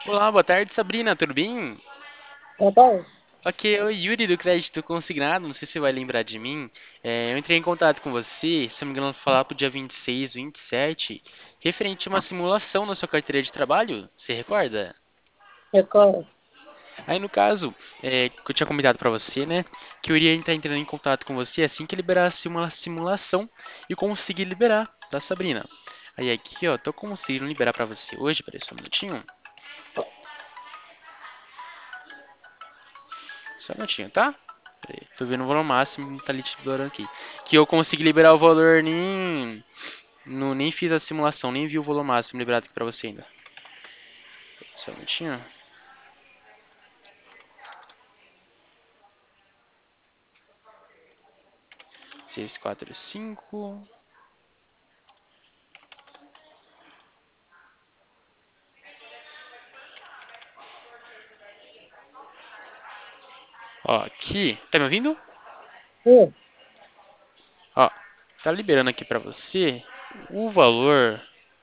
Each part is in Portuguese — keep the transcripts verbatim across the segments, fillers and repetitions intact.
Olá, boa tarde, Sabrina, tudo bem? Tá bom? Ok, eu Yuri do Crédito Consignado, não sei se você vai lembrar de mim. É, eu entrei em contato com você, se não me engano, falar pro dia vinte e seis, vinte e sete, referente a uma simulação na sua carteira de trabalho, você recorda? Record. Aí no caso, é, que eu tinha comentado pra você, né, que eu iria estar entrando em contato com você assim que liberasse uma simulação e conseguir liberar da Sabrina. Aí aqui, ó, tô conseguindo liberar pra você hoje, peraí só um minutinho. Só um minutinho, tá? Peraí, tô vendo o valor máximo, tá liberando aqui. Que eu consegui liberar o valor nem. Não, nem fiz a simulação, nem vi o valor máximo liberado aqui pra você ainda. Só um minutinho. Seis, quatro, cinco. Ó, aqui. Tá me ouvindo? Sim, Ó, tá liberando aqui pra você o valor.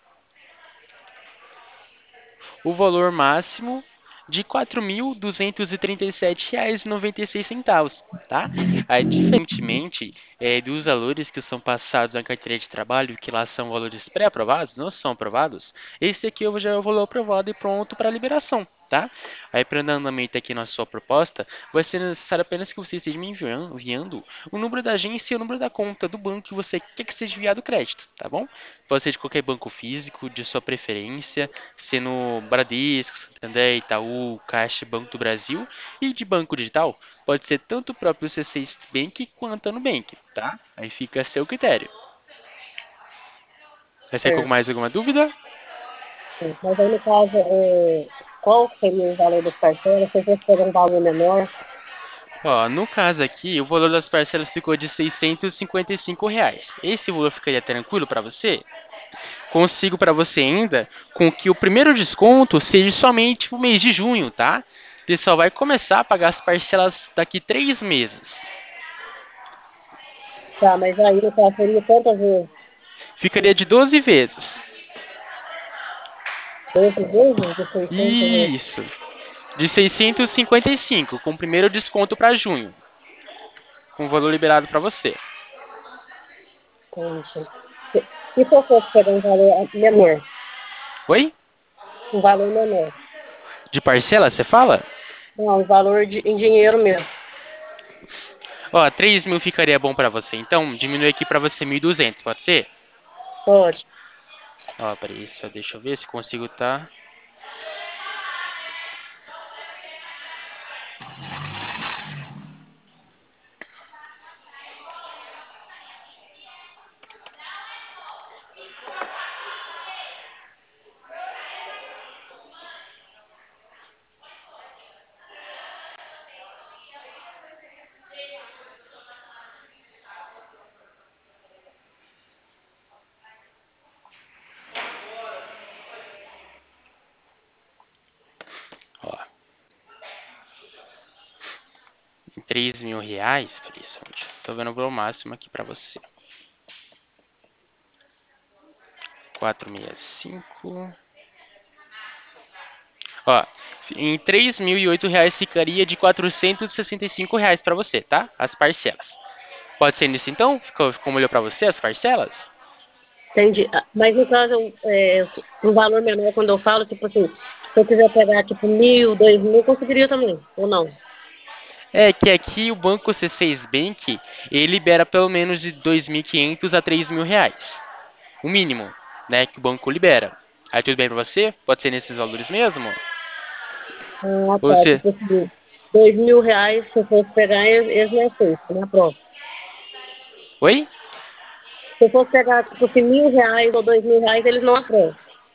O valor máximo de quatro mil duzentos e trinta e sete reais e noventa e seis centavos, tá? Aí, diferentemente é, dos valores que são passados na carteira de trabalho, que lá são valores pré-aprovados, não são aprovados, esse aqui eu já é o valor aprovado e pronto para liberação, tá? Aí, para andamento aqui na sua proposta, vai ser necessário apenas que você esteja me enviando, enviando o número da agência e o número da conta do banco que você quer que seja enviado o crédito, tá bom? Pode ser de qualquer banco físico, de sua preferência, sendo Bradesco, Santander, Itaú, Caixa, Banco do Brasil e de banco digital, pode ser tanto o próprio C seis Bank quanto a Nubank, tá? Aí fica a seu critério. Mas tem certo. mais alguma dúvida? Sim. Mas aí, no caso, é, qual seria o valor das parcelas? Se fosse pegar um valor menor, Ó, no caso aqui, o valor das parcelas ficou de seiscentos e cinquenta e cinco reais. Esse valor ficaria tranquilo para você? Consigo para você ainda com que o primeiro desconto seja somente o mês de junho, tá? Você só vai começar a pagar as parcelas daqui três meses. tá, mas aí, no caso, seria quantas vezes? Ficaria de doze vezes. doze vezes de seiscentos vezes? Isso. De seiscentos e cinquenta e cinco, com o primeiro desconto para junho, com o valor liberado para você. Entendi. Se se eu fosse pegar um valor menor, Oi? um valor menor, De parcela, você fala? não, um valor de, em dinheiro mesmo, Ó, três mil ficaria bom para você. Então, diminui aqui para você mil e duzentos, pode ser? pode. Ó, peraí, só deixa eu ver se consigo tá. Ó, em três mil reais, peraí, só, deixa eu- tô vendo o valor máximo aqui para você. quatrocentos e sessenta e cinco. Ó, em três mil e oito reais ficaria de quatrocentos e sessenta e cinco reais para você, tá? As parcelas. Pode ser nisso então? Ficou, ficou melhor para você as parcelas? Entendi. Ah, mas no caso, é, um valor menor, quando eu falo, tipo assim, se eu quiser pegar, tipo, mil, dois mil, eu conseguiria também, ou não? É que aqui o banco C seis Bank, ele libera pelo menos de dois mil e quinhentos a três mil reais. O mínimo, né, que o banco libera. Aí tudo bem pra você? Pode ser nesses valores mesmo? Ah, Ou tá. você... Tipo assim, dois mil reais, se eu fosse pegar, eles, eles não aceitam, na prova. Oi? Se eu fosse pegar, tipo assim, mil reais ou dois mil reais, eles não aprovam,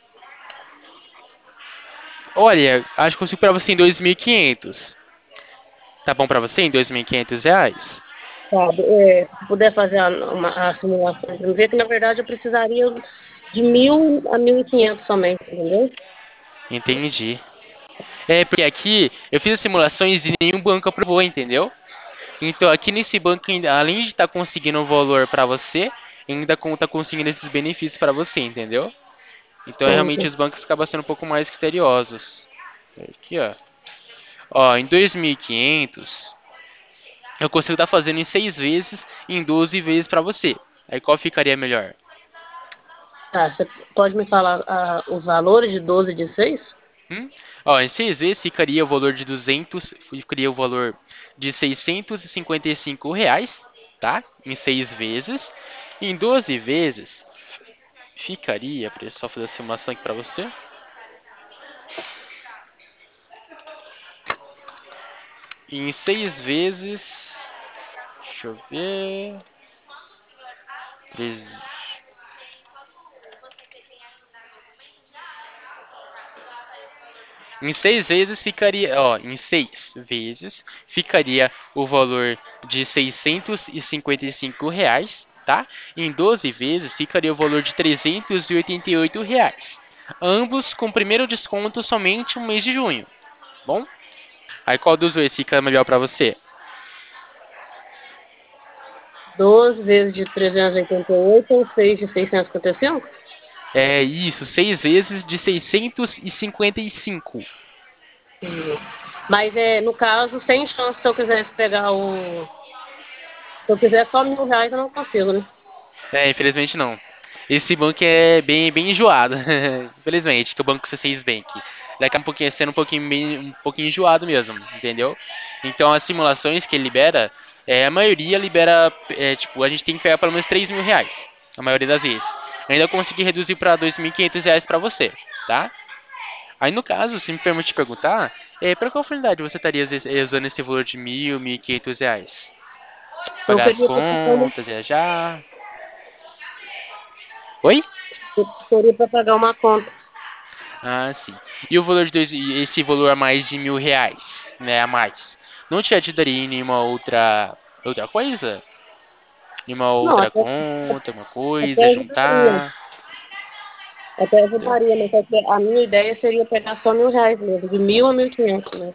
Olha, acho que consigo pra você em dois mil e quinhentos. Tá bom pra você em dois mil e quinhentos reais? sabe? É, se puder fazer a, uma, a simulação para ver que, na verdade, eu precisaria de mil a mil e quinhentos somente, entendeu? Entendi. É porque aqui eu fiz as simulações e nenhum banco aprovou, entendeu? Então aqui nesse banco, ainda- além de estar conseguindo o valor pra você, ainda con- tá conseguindo esses benefícios pra você, entendeu? Então, realmente, Entendi. os bancos acabam sendo um pouco mais criteriosos. Aqui, ó. Ó, em dois mil e quinhentos, eu consigo estar fazendo em seis vezes, em doze vezes para você. Aí qual ficaria melhor? Tá, você pode me falar ah, os valores de doze e de seis? Hum? Ó, em seis vezes ficaria o valor de duzentos, ficaria o valor de seiscentos e cinquenta e cinco reais, tá? Em seis vezes. Em doze vezes ficaria, deixa eu só fazer a simulação aqui para você. Em seis vezes, deixa eu ver, treze. Em seis vezes ficaria, ó, em seis vezes ficaria o valor de seiscentos e cinquenta e cinco reais, tá? Em doze vezes ficaria o valor de trezentos e oitenta e oito reais. Ambos com primeiro desconto somente no mês de junho, bom? Aí qual dos dois fica melhor para você? doze vezes de trezentos e oitenta e oito ou seis de seiscentos e cinquenta e cinco? É isso, seis vezes de seiscentos e cinquenta e cinco. Hum. Mas é, no caso, sem chance se eu quisesse pegar o. Se eu quiser só mil reais, eu não consigo, né? É, infelizmente não. Esse banco é bem, bem enjoado. Infelizmente, que é o banco C seis Bank. Ele acaba um pouquinho, sendo um pouquinho, bem- um pouquinho enjoado mesmo, entendeu? Então as simulações que ele libera, é, a maioria libera, é, tipo, a gente tem que pegar pelo menos três mil reais. A maioria das vezes. Eu ainda consegui reduzir para dois mil e quinhentos reais para você, tá? Aí no caso, se me permite perguntar, é, para qual finalidade você estaria usando esse valor de mil, mil e quinhentos reais? Eu Pagar as queria para pagar uma, contas, viajar? Oi? eu queria pra pagar uma conta. Ah, sim. E o valor de dois, e esse valor a mais de mil reais, né, a mais, não te ajudaria em nenhuma outra outra coisa? Em uma Não, outra até, conta, uma até coisa, ajudaria. juntar, Até entendeu? ajudaria, mas só que a minha ideia seria pegar só mil reais mesmo, de mil a mil e quinhentos, né?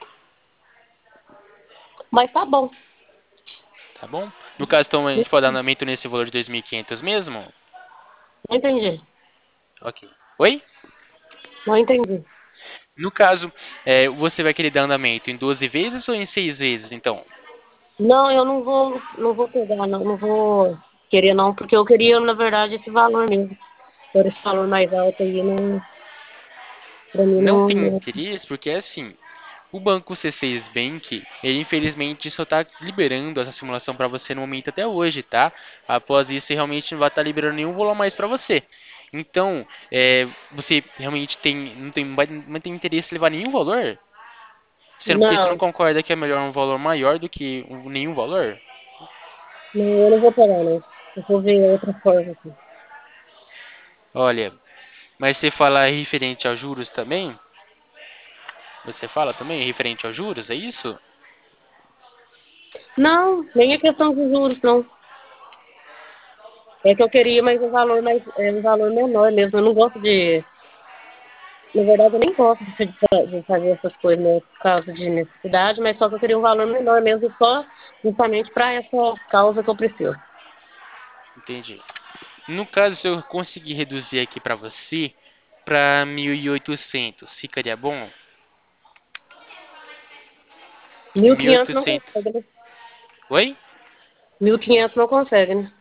Mas tá bom. Tá bom? No caso, então, a gente pode dar andamento nesse valor de dois mil e quinhentos mesmo? Não entendi. Ok. Oi? Não entendi. No caso, é, você vai querer dar andamento em doze vezes ou em seis vezes, então? Não, eu não vou, não vou pegar, não, não vou querer não, porque eu queria, na verdade, esse valor mesmo. Por esse valor mais alto aí, não, pra mim Não não, tem não. interesse porque, assim, o banco C seis Bank, ele infelizmente só está liberando essa simulação para você no momento até hoje, tá? Após isso, realmente não vai estar liberando nenhum valor mais para você. Então, é, você realmente tem, não tem, não tem interesse em levar nenhum valor? Sendo porque você não Não, concorda que é melhor um valor maior do que um- nenhum valor? não, eu não vou pegar, não. Eu vou ver outra forma aqui. Olha, mas você fala referente aos juros também? Você fala também referente aos juros, é isso? Não, nem é questão de juros, não. É que eu queria mais um valor mais, é, um valor menor mesmo. Eu não gosto de, na verdade, eu nem gosto de, fa- de fazer essas coisas, né, por causa de necessidade, mas só que eu queria um valor menor mesmo, só justamente para essa causa que eu preciso. Entendi. No caso, se eu conseguir reduzir aqui para você para mil e oitocentos, ficaria bom? Mil e quinhentos não mil e oitocentos. consegue, né? Oi? Mil e quinhentos não consegue, né?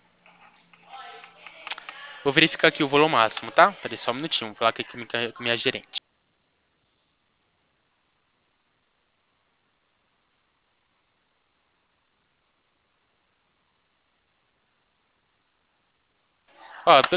Vou verificar aqui o valor máximo, tá? Peraí só um minutinho, vou falar aqui com minha, com minha gerente. Ó,